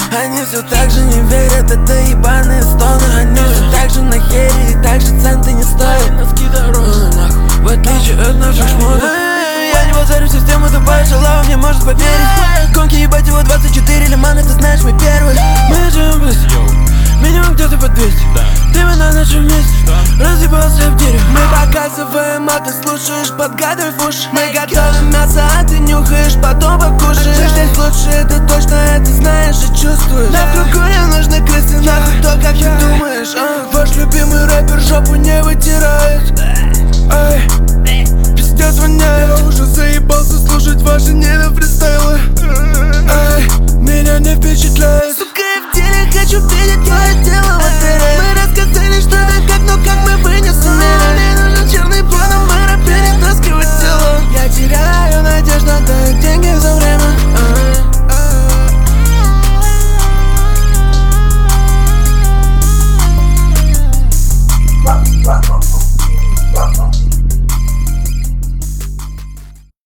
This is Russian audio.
Они все так же не верят, это ебаные стоны. Они все так же на хере, и так же центы не стоят. В отличие от наших шмоток. Я не базарю, система тупая, шалава мне может поверить. Конки ебать его 24 лиманы, ты знаешь мы первые. Мы живем близко, минимум где-то по 200. Ты мы на нашем месте, разъебался в дерево. Мы показываем, а ты слушаешь, подгадывай в уши. Мы готовим мясо, а ты нюхаешь, потом покушаешь. Здесь лучше, это точно, это знаешь и чувствуешь. На кругу не нужны крысы, нахуй то, как ты думаешь.